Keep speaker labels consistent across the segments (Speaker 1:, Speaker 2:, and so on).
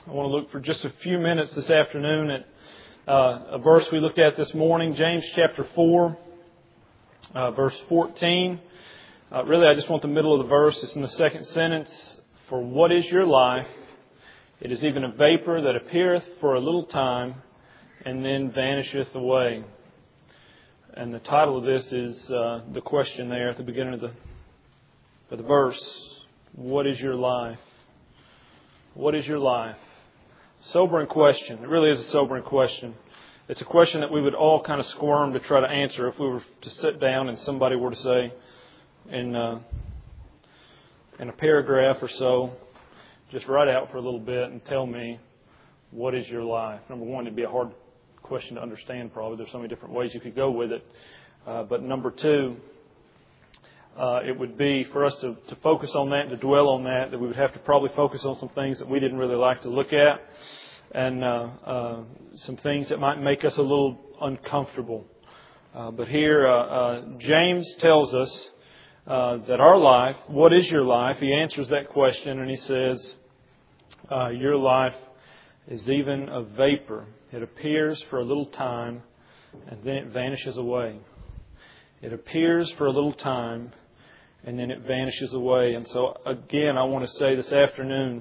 Speaker 1: I want to look for just a few minutes this afternoon at a verse we looked at this morning, James chapter 4, verse 14. Really, I just want the middle of the verse. It's in the second sentence. For what is your life? It is even a vapor that appeareth for a little time and then vanisheth away. And the title of this is the question there at the beginning of the verse. What is your life? What is your life? Sobering question. It really is a sobering question. It's a question that we would all kind of squirm to try to answer if we were to sit down and somebody were to say in a paragraph or so, just write out for a little bit and tell me, what is your life? Number one, it'd be a hard question to understand probably. There's so many different ways you could go with it. But number two, it would be for us to focus on that and to dwell on that we would have to probably focus on some things that we didn't really like to look at and some things that might make us a little uncomfortable. But here, James tells us that our life, what is your life? He answers that question and he says, your life is even a vapor. It appears for a little time and then it vanishes away. It appears for a little time and then it vanishes away. And so, again, I want to say this afternoon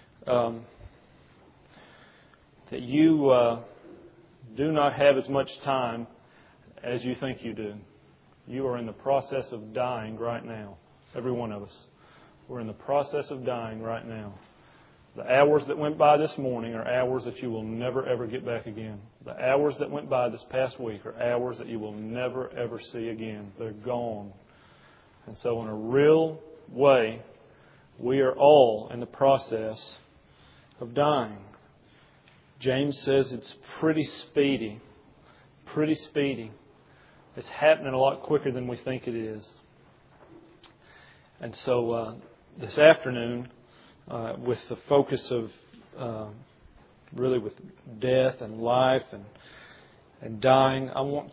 Speaker 1: that you do not have as much time as you think you do. You are in the process of dying right now. Every one of us. We're in the process of dying right now. The hours that went by this morning are hours that you will never, ever get back again. The hours that went by this past week are hours that you will never, ever see again. They're gone. And so in a real way, we are all in the process of dying. James says it's pretty speedy. Pretty speedy. It's happening a lot quicker than we think it is. And so this afternoon, with the focus of really with death and life and dying, I want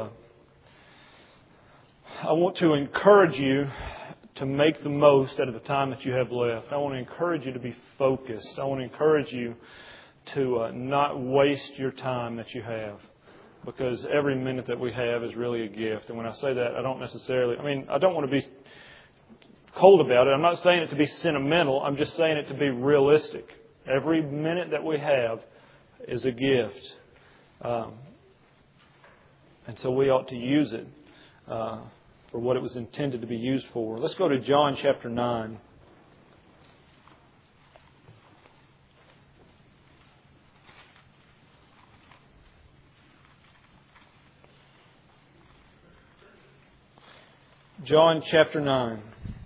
Speaker 1: to encourage you to make the most out of the time that you have left. I want to encourage you to be focused. I want to encourage you to not waste your time that you have. Because every minute that we have is really a gift. And when I say that, I don't want to be cold about it. I'm not saying it to be sentimental. I'm just saying it to be realistic. Every minute that we have is a gift. And so we ought to use it for what it was intended to be used for. Let's go to John chapter 9. John chapter 9.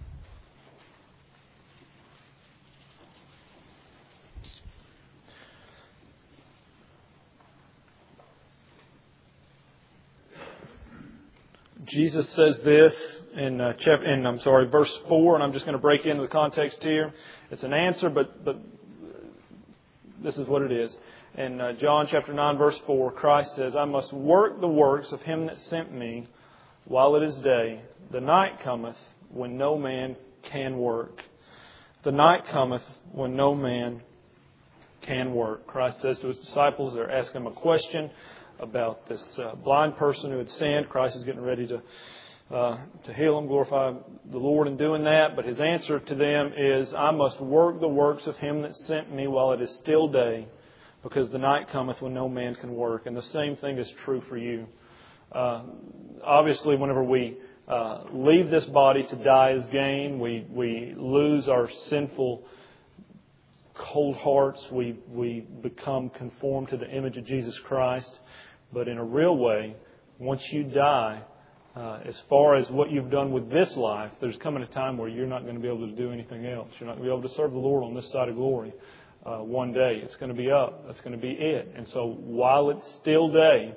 Speaker 1: Jesus says this in verse 4, and I'm just going to break into the context here. It's an answer, but this is what it is. In John chapter 9, verse 4, Christ says, I must work the works of Him that sent me while it is day. The night cometh when no man can work. The night cometh when no man can work. Christ says to His disciples, they're asking Him a question about this blind person who had sinned. Christ is getting ready to heal him, glorify the Lord in doing that. But His answer to them is, I must work the works of Him that sent me while it is still day, because the night cometh when no man can work. And the same thing is true for you. Obviously, whenever we leave this body to die as gain, we lose our sinful cold hearts. We become conformed to the image of Jesus Christ. But in a real way, once you die, as far as what you've done with this life, there's coming a time where you're not going to be able to do anything else. You're not going to be able to serve the Lord on this side of glory. One day, it's going to be up. That's going to be it. And so while it's still day,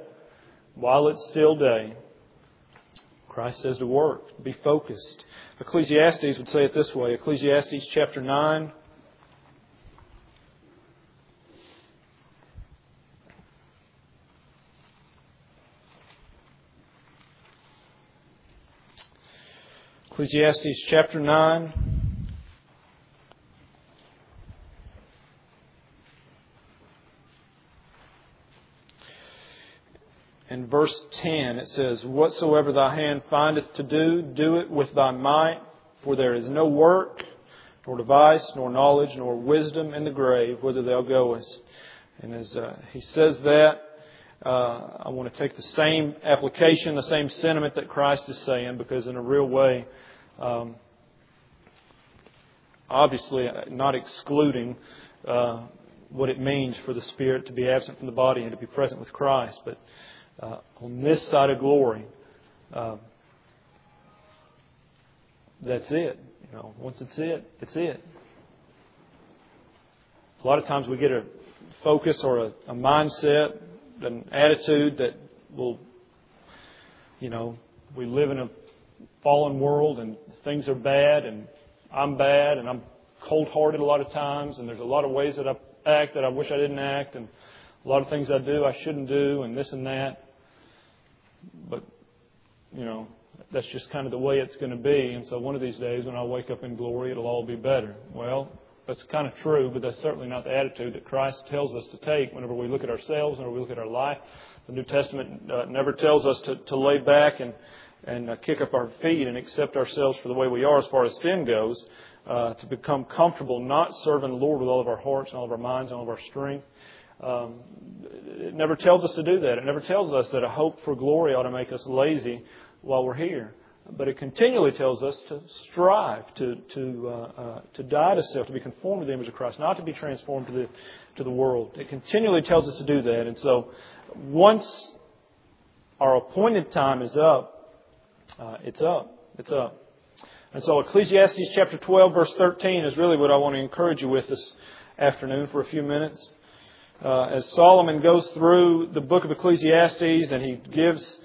Speaker 1: Christ says to work, be focused. Ecclesiastes would say it this way. Ecclesiastes chapter 9. Ecclesiastes chapter 9. in verse 10, it says, "Whatsoever thy hand findeth to do, do it with thy might, for there is no work, nor device, nor knowledge, nor wisdom in the grave, whither thou goest." And as he says that, I want to take the same application, the same sentiment that Christ is saying, because in a real way, obviously not excluding what it means for the spirit to be absent from the body and to be present with Christ, but on this side of glory, that's it. Once it's it, it's it. A lot of times we get a focus or a mindset, an attitude that will, we live in a fallen world and things are bad and I'm cold-hearted a lot of times, and there's a lot of ways that I act that I wish I didn't act, and a lot of things I do I shouldn't do, and this and that. But, that's just kind of the way it's going to be. And so one of these days when I wake up in glory, it'll all be better. Well, that's kind of true, but that's certainly not the attitude that Christ tells us to take whenever we look at ourselves, whenever we look at our life. The New Testament never tells us to lay back and kick up our feet and accept ourselves for the way we are as far as sin goes, to become comfortable not serving the Lord with all of our hearts and all of our minds and all of our strength. It never tells us to do that. It never tells us that a hope for glory ought to make us lazy while we're here. But it continually tells us to strive, to die to self, to be conformed to the image of Christ, not to be transformed to the world. It continually tells us to do that. And so once our appointed time is up, it's up. It's up. And so Ecclesiastes chapter 12, verse 13 is really what I want to encourage you with this afternoon for a few minutes. As Solomon goes through the book of Ecclesiastes and he gives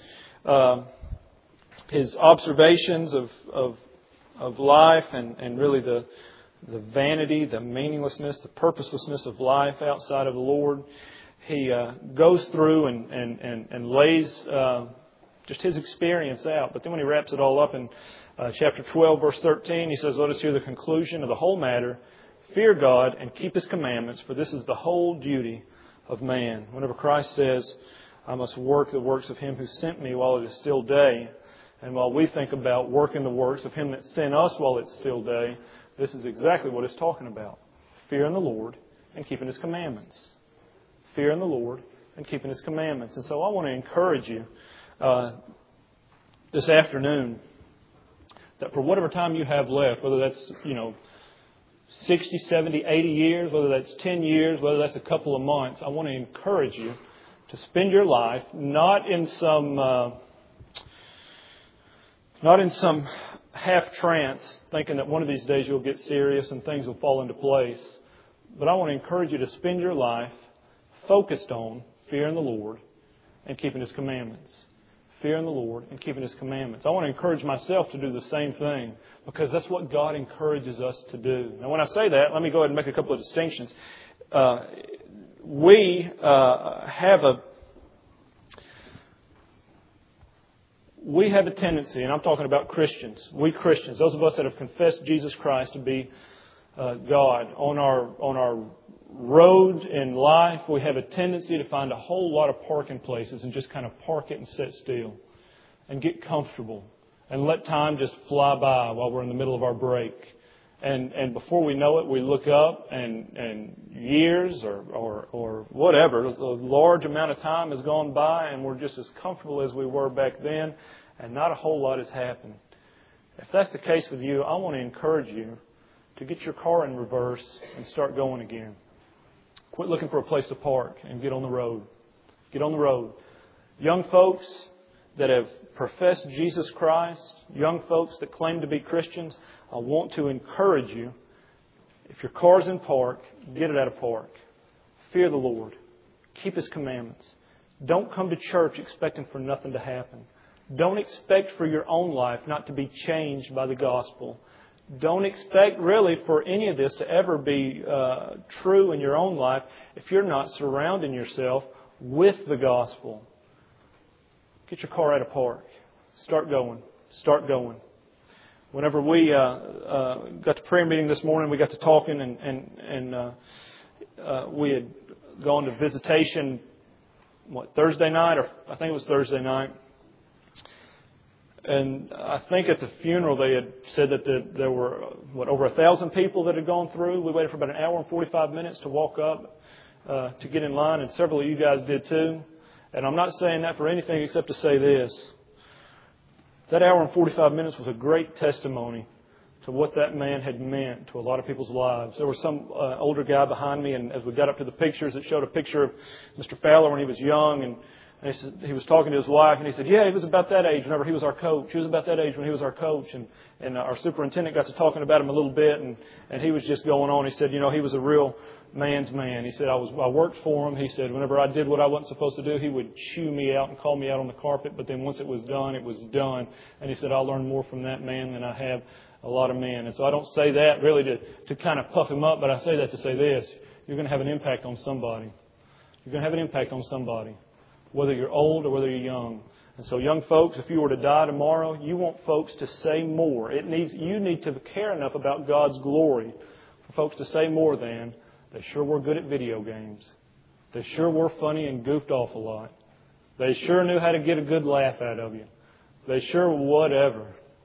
Speaker 1: his observations of life and really the vanity, the meaninglessness, the purposelessness of life outside of the Lord, he goes through and lays just his experience out. But then when he wraps it all up in chapter 12, verse 13, he says, "Let us hear the conclusion of the whole matter. Fear God and keep His commandments, for this is the whole duty of man." Whenever Christ says, "I must work the works of Him who sent me while it is still day," and while we think about working the works of Him that sent us while it's still day, this is exactly what it's talking about. Fearing the Lord and keeping His commandments. Fearing the Lord and keeping His commandments. And so I want to encourage you this afternoon that for whatever time you have left, whether that's, 60, 70, 80 years, whether that's 10 years, whether that's a couple of months, I want to encourage you to spend your life not in some half trance, thinking that one of these days you'll get serious and things will fall into place. But I want to encourage you to spend your life focused on fearing the Lord and keeping His commandments. Fearing the Lord and keeping His commandments. I want to encourage myself to do the same thing because that's what God encourages us to do. Now, when I say that, let me go ahead and make a couple of distinctions. We have a tendency, and I'm talking about Christians. We Christians, those of us that have confessed Jesus Christ to be God, on our road in life, we have a tendency to find a whole lot of parking places and just kind of park it and sit still and get comfortable and let time just fly by while we're in the middle of our break. And before we know it, we look up and years or whatever, a large amount of time has gone by and we're just as comfortable as we were back then and not a whole lot has happened. If that's the case with you, I want to encourage you to get your car in reverse and start going again. Quit looking for a place to park and get on the road. Get on the road. Young folks that have professed Jesus Christ, young folks that claim to be Christians, I want to encourage you, if your car's in park, get it out of park. Fear the Lord. Keep His commandments. Don't come to church expecting for nothing to happen. Don't expect for your own life not to be changed by the gospel. Don't expect really for any of this to ever be true in your own life if you're not surrounding yourself with the gospel. Get your car out of park. Start going. Start going. Whenever we got to prayer meeting this morning, we got to talking and we had gone to visitation Thursday night, or I think it was Thursday night. And I think at the funeral they had said that there were, over 1,000 people that had gone through. We waited for about an hour and 45 minutes to walk up to get in line, and several of you guys did too. And I'm not saying that for anything except to say this. That hour and 45 minutes was a great testimony to what that man had meant to a lot of people's lives. There was some older guy behind me, and as we got up to the pictures, it showed a picture of Mr. Fowler when he was young, and he was talking to his wife, and he said, yeah, he was about that age whenever he was our coach. He was about that age when he was our coach. And our superintendent got to talking about him a little bit, and he was just going on. He said, he was a real man's man. He said, I worked for him. He said, whenever I did what I wasn't supposed to do, he would chew me out and call me out on the carpet. But then once it was done, it was done. And he said, I learned more from that man than I have a lot of men. And so I don't say that really to kind of puff him up, but I say that to say this. You're going to have an impact on somebody. You're going to have an impact on somebody, whether you're old or whether you're young. And so young folks, if you were to die tomorrow, you want folks to say more. You need to care enough about God's glory for folks to say more than, they sure were good at video games. They sure were funny and goofed off a lot. They sure knew how to get a good laugh out of you. They sure whatever.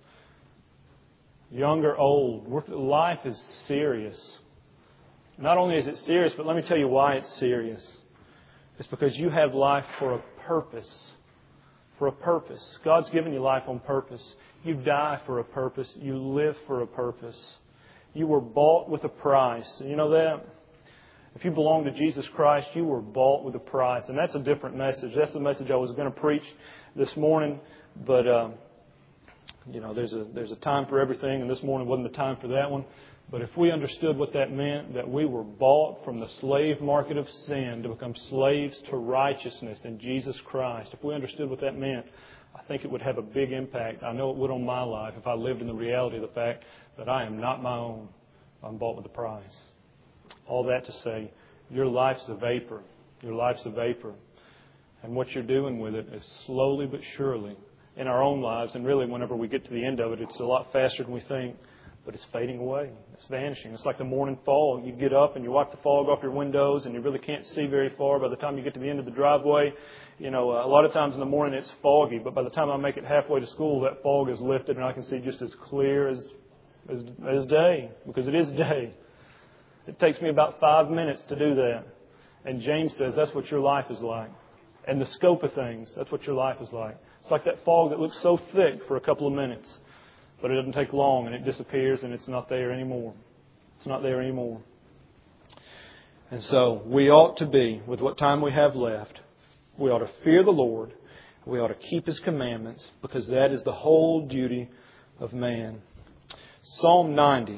Speaker 1: Young or old, life is serious. Not only is it serious, but let me tell you why it's serious. It's because you have life for a purpose. For a purpose. God's given you life on purpose. You die for a purpose. You live for a purpose. You were bought with a price. And you know that? If you belong to Jesus Christ, you were bought with a price. And that's a different message. That's the message I was going to preach this morning. But, there's a time for everything. And this morning wasn't the time for that one. But if we understood what that meant, that we were bought from the slave market of sin to become slaves to righteousness in Jesus Christ, if we understood what that meant, I think it would have a big impact. I know it would on my life if I lived in the reality of the fact that I am not my own. I'm bought with a price. All that to say, your life's a vapor. Your life's a vapor. And what you're doing with it is slowly but surely in our own lives. And really, whenever we get to the end of it, it's a lot faster than we think. But it's fading away. It's vanishing. It's like the morning fog. You get up and you wipe the fog off your windows and you really can't see very far. By the time you get to the end of the driveway, a lot of times in the morning it's foggy. But by the time I make it halfway to school, that fog is lifted and I can see just as clear as day. Because it is day. It takes me about 5 minutes to do that. And James says that's what your life is like. And the scope of things, that's what your life is like. It's like that fog that looks so thick for a couple of minutes. But it doesn't take long and it disappears and it's not there anymore. It's not there anymore. And so we ought to be, with what time we have left, we ought to fear the Lord. We ought to keep His commandments because that is the whole duty of man. Psalm 90.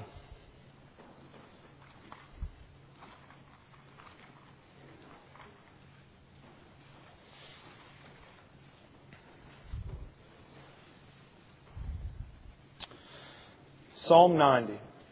Speaker 1: Psalm 90.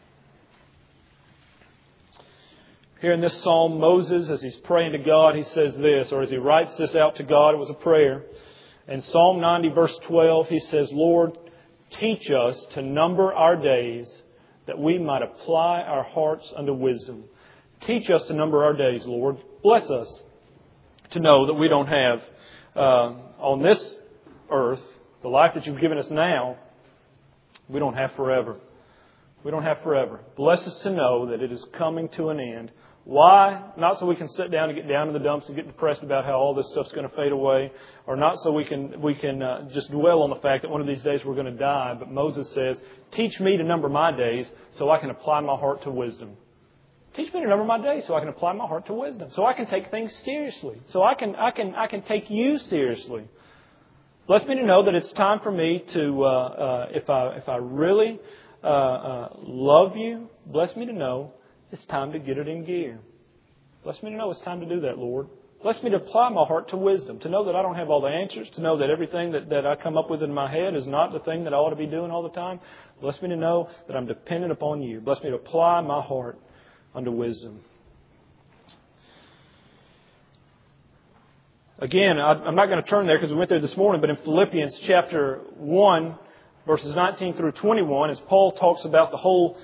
Speaker 1: Here in this psalm, Moses, as he's praying to God, he says this, or as he writes this out to God, it was a prayer. In Psalm 90, verse 12, he says, Lord, teach us to number our days that we might apply our hearts unto wisdom. Teach us to number our days, Lord. Bless us to know that we don't have on this earth, the life that you've given us now, we don't have forever. We don't have forever. Bless us to know that it is coming to an end. Why? Not so we can sit down and get down in the dumps and get depressed about how all this stuff's going to fade away, or not so we can just dwell on the fact that one of these days we're going to die. But Moses says, teach me to number my days so I can apply my heart to wisdom. Teach me to number my days so I can apply my heart to wisdom. So I can take things seriously. So I can take you seriously. Bless me to know that it's time for me to, if I really love you, bless me to know it's time to get it in gear. Bless me to know it's time to do that, Lord. Bless me to apply my heart to wisdom, to know that I don't have all the answers, to know that everything that I come up with in my head is not the thing that I ought to be doing all the time. Bless me to know that I'm dependent upon you. Bless me to apply my heart unto wisdom. Again, I'm not going to turn there because we went there this morning, but in Philippians chapter 1, verses 19 through 21, as Paul talks about the whole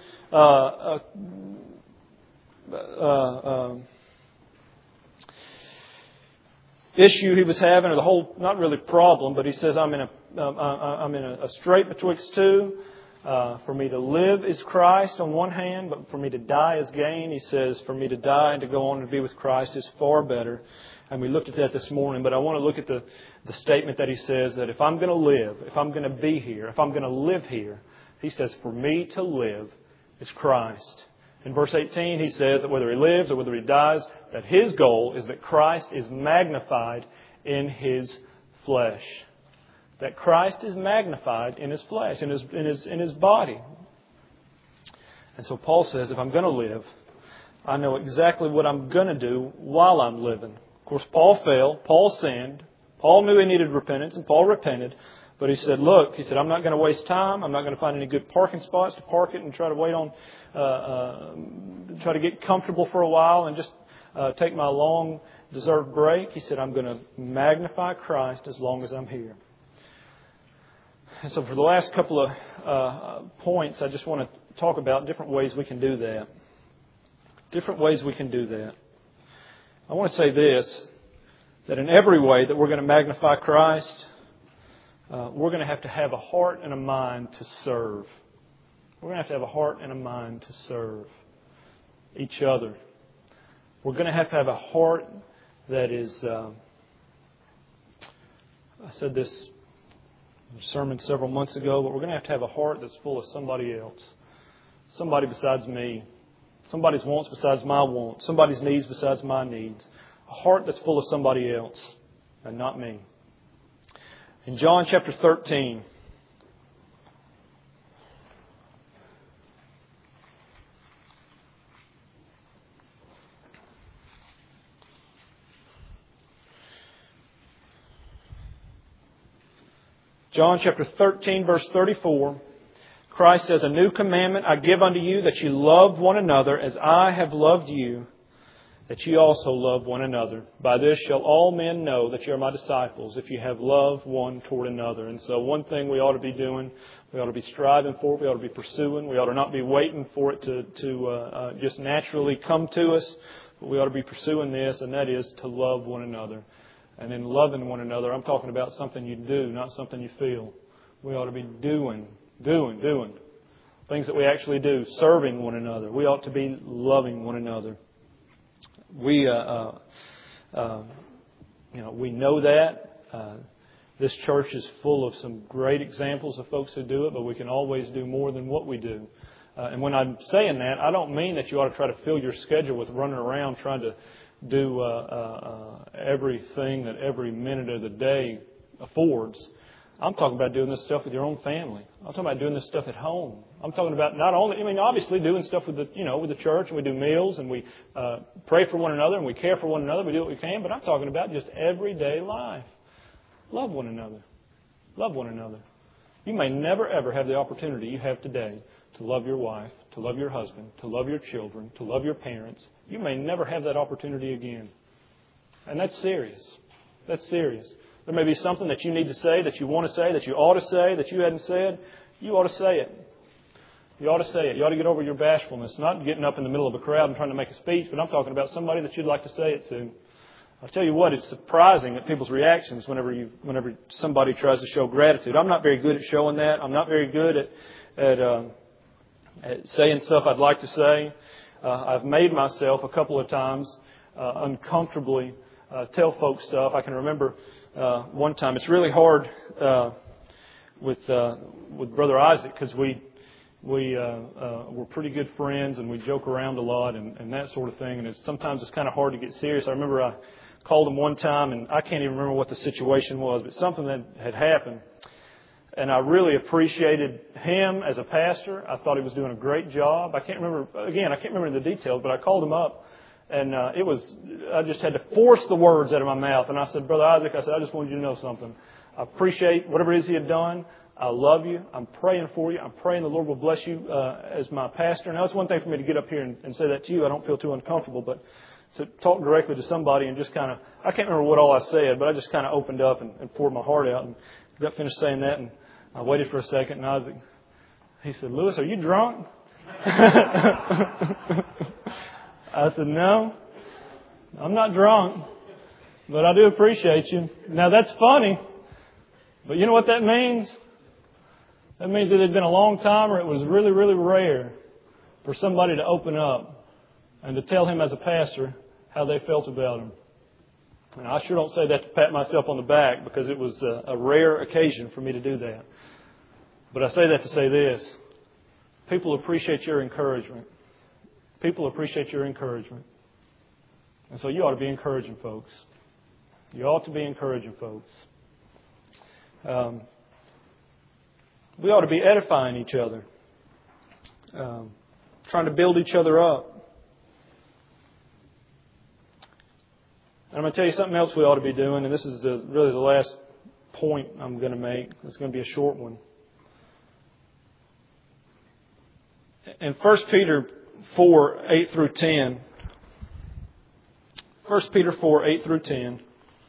Speaker 1: issue he was having, or the whole, not really problem, but he says, I'm in a strait betwixt two. For me to live is Christ on one hand, but for me to die is gain. He says, for me to die and to go on to be with Christ is far better. And we looked at that this morning, but I want to look at the statement that he says that if I'm going to live, if I'm going to be here, if I'm going to live here, he says, for me to live is Christ. In verse 18, he says that whether he lives or whether he dies, that his goal is that Christ is magnified in his flesh. That Christ is magnified in his flesh, in his body. And so Paul says, if I'm going to live, I know exactly what I'm going to do while I'm living. Of course, Paul failed. Paul sinned. Paul knew he needed repentance, and Paul repented. But he said, look, I'm not going to waste time. I'm not going to find any good parking spots to park it and try to wait on, try to get comfortable for a while and just take my long deserved break. He said, I'm going to magnify Christ as long as I'm here. And so for the last couple of points, I just want to talk about different ways we can do that. Different ways we can do that. I want to say this, that in every way that we're going to magnify Christ, we're going to have a heart and a mind to serve. We're going to have a heart and a mind to serve each other. We're going to have a heart that is, I said this sermon several months ago, but we're going to have a heart that's full of somebody else. Somebody besides me. Somebody's wants besides my wants. Somebody's needs besides my needs. A heart that's full of somebody else and not me. In John chapter 13, John chapter 13, verse 34, Christ says, a new commandment I give unto you, that you love one another as I have loved you, that ye also love one another. By this shall all men know that you are my disciples, if you have love one toward another. And so one thing we ought to be doing, we ought to be striving for it, we ought to be pursuing, we ought to not be waiting for it to just naturally come to us, but we ought to be pursuing this, and that is to love one another. And in loving one another, I'm talking about something you do, not something you feel. We ought to be doing things that we actually do, serving one another. We ought to be loving one another. We know that. This church is full of some great examples of folks who do it, but we can always do more than what we do. And when I'm saying that, I don't mean that you ought to try to fill your schedule with running around trying to do everything that every minute of the day affords. I'm talking about doing this stuff with your own family. I'm talking about doing this stuff at home. I'm talking about not only, obviously doing stuff with the church, and we do meals, and we pray for one another, and we care for one another. We do what we can, but I'm talking about just everyday life. Love one another. Love one another. You may never, ever have the opportunity you have today to love your wife, to love your husband, to love your children, to love your parents. You may never have that opportunity again. And that's serious. That's serious. There may be something that you need to say, that you want to say, that you ought to say, that you hadn't said. You ought to say it. You ought to say it. You ought to get over your bashfulness. Not getting up in the middle of a crowd and trying to make a speech, but I'm talking about somebody that you'd like to say it to. I'll tell you what, it's surprising at people's reactions whenever somebody tries to show gratitude. I'm not very good at showing that. I'm not very good at saying stuff I'd like to say. I've made myself a couple of times uncomfortably tell folks stuff. I can remember one time. It's really hard with Brother Isaac because we're pretty good friends and we joke around a lot and that sort of thing. And sometimes it's kind of hard to get serious. I remember I called him one time, and I can't even remember what the situation was, but something that had happened. And I really appreciated him as a pastor. I thought he was doing a great job. I can't remember the details, but I called him up, and I just had to force the words out of my mouth. And I said, Brother Isaac, I just wanted you to know something. I appreciate whatever it is he had done. I love you. I'm praying for you. I'm praying the Lord will bless you as my pastor. Now, it's one thing for me to get up here and say that to you. I don't feel too uncomfortable, but to talk directly to somebody and just kind of, I can't remember what all I said, but I just kind of opened up and poured my heart out and got finished saying that. And I waited for a second, and Isaac, he said, Lewis, are you drunk? I said, no, I'm not drunk. But I do appreciate you. Now, that's funny. But you know what that means? That means that it had been a long time, or it was really, really rare for somebody to open up and to tell him as a pastor how they felt about him. And I sure don't say that to pat myself on the back, because it was a rare occasion for me to do that. But I say that to say this. People appreciate your encouragement. People appreciate your encouragement. And so you ought to be encouraging folks. You ought to be encouraging folks. We ought to be edifying each other. Trying to build each other up. And I'm going to tell you something else we ought to be doing, and this is really the last point I'm going to make. It's going to be a short one. In 1 Peter 4, 8 through 10, 1 Peter 4, 8 through 10,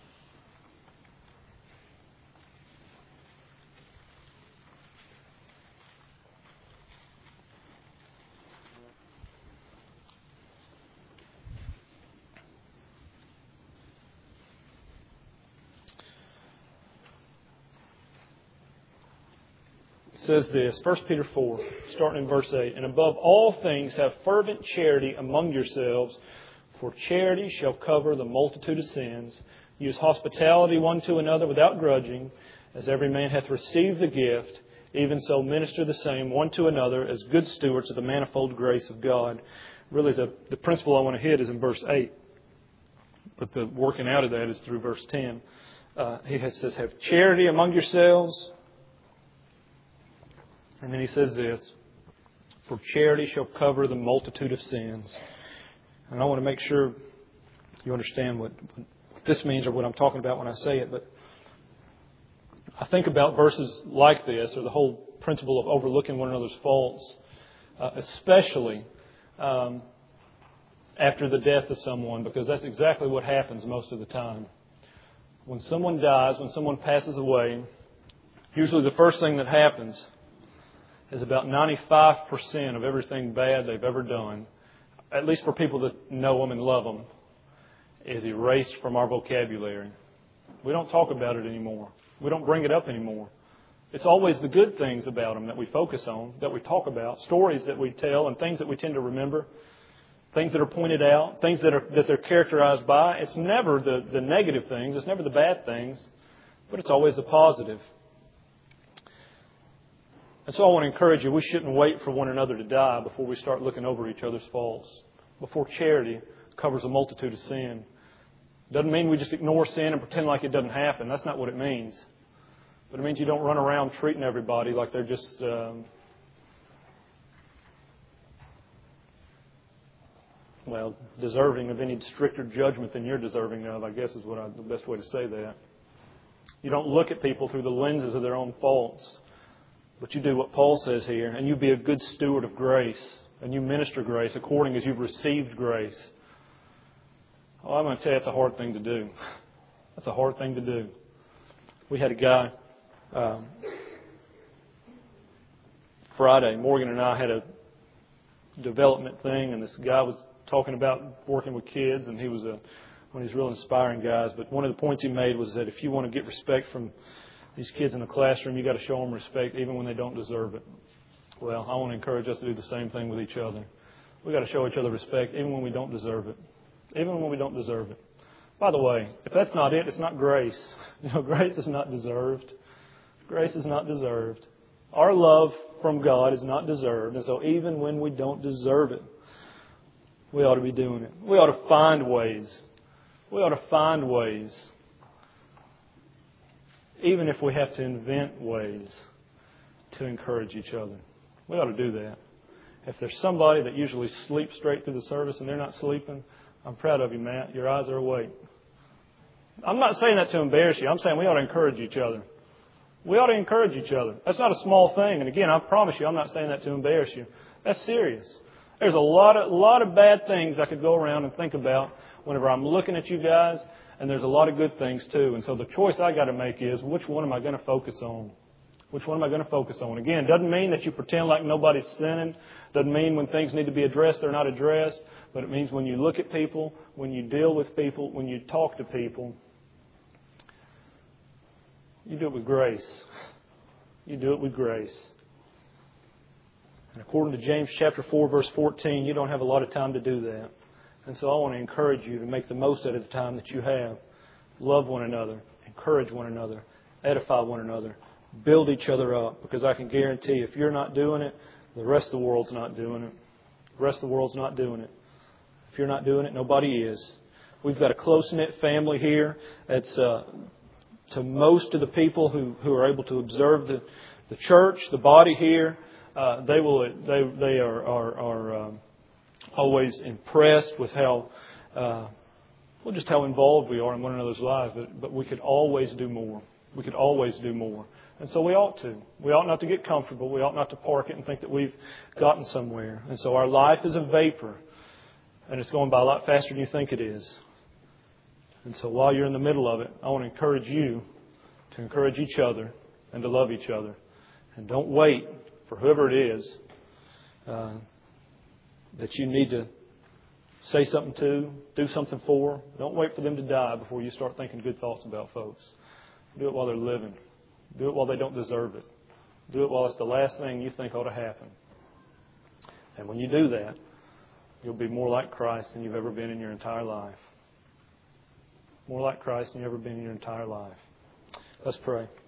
Speaker 1: says this, 1 Peter 4, starting in verse 8, "And above all things have fervent charity among yourselves, for charity shall cover the multitude of sins. Use hospitality one to another without grudging, as every man hath received the gift, even so minister the same one to another as good stewards of the manifold grace of God." Really, the principle I want to hit is in verse 8, but the working out of that is through verse 10. He says, "Have charity among yourselves." And then he says this, "For charity shall cover the multitude of sins." And I want to make sure you understand what this means, or what I'm talking about when I say it. But I think about verses like this, or the whole principle of overlooking one another's faults, especially after the death of someone, because that's exactly what happens most of the time. When someone dies, when someone passes away, usually the first thing that happens is about 95% of everything bad they've ever done, at least for people that know them and love them, is erased from our vocabulary. We don't talk about it anymore. We don't bring it up anymore. It's always the good things about them that we focus on, that we talk about, stories that we tell, and things that we tend to remember, things that are pointed out, things that they're characterized by. It's never the negative things. It's never the bad things, but it's always the positive. And so I want to encourage you, we shouldn't wait for one another to die before we start looking over each other's faults. Before charity covers a multitude of sin. Doesn't mean we just ignore sin and pretend like it doesn't happen. That's not what it means. But it means you don't run around treating everybody like they're just deserving of any stricter judgment than you're deserving of, I guess is the best way to say that. You don't look at people through the lenses of their own faults. But you do what Paul says here, and you be a good steward of grace, and you minister grace according as you've received grace. Oh, I'm going to tell you, that's a hard thing to do. That's a hard thing to do. We had a guy, Friday, Morgan and I had a development thing, and this guy was talking about working with kids, and he was one of these real inspiring guys. But one of the points he made was that if you want to get respect from these kids in the classroom, you've got to show them respect even when they don't deserve it. Well, I want to encourage us to do the same thing with each other. We've got to show each other respect even when we don't deserve it. Even when we don't deserve it. By the way, if that's not it, it's not grace. Grace is not deserved. Grace is not deserved. Our love from God is not deserved. And so even when we don't deserve it, we ought to be doing it. We ought to find ways. We ought to find ways. Even if we have to invent ways to encourage each other. We ought to do that. If there's somebody that usually sleeps straight through the service and they're not sleeping, I'm proud of you, Matt. Your eyes are awake. I'm not saying that to embarrass you. I'm saying we ought to encourage each other. We ought to encourage each other. That's not a small thing. And again, I promise you, I'm not saying that to embarrass you. That's serious. There's a lot of bad things I could go around and think about whenever I'm looking at you guys. And there's a lot of good things too. And so the choice I got to make is, which one am I going to focus on? Which one am I going to focus on? Again, doesn't mean that you pretend like nobody's sinning. Doesn't mean when things need to be addressed, they're not addressed. But it means when you look at people, when you deal with people, when you talk to people, You do it with grace. You do it with grace. And according to James chapter 4, verse 14, you don't have a lot of time to do that. And so I want to encourage you to make the most out of the time that you have. Love one another. Encourage one another. Edify one another. Build each other up. Because I can guarantee if you're not doing it, the rest of the world's not doing it. The rest of the world's not doing it. If you're not doing it, nobody is. We've got a close-knit family here. It's to most of the people who are able to observe the church, the body here. They are always impressed with how just how involved we are in one another's lives. But we could always do more. We could always do more. And so we ought to. We ought not to get comfortable. We ought not to park it and think that we've gotten somewhere. And so our life is a vapor. And it's going by a lot faster than you think it is. And so while you're in the middle of it, I want to encourage you to encourage each other and to love each other. And don't wait for whoever it is that you need to say something to, do something for. Don't wait for them to die before you start thinking good thoughts about folks. Do it while they're living. Do it while they don't deserve it. Do it while it's the last thing you think ought to happen. And when you do that, you'll be more like Christ than you've ever been in your entire life. More like Christ than you've ever been in your entire life. Let's pray.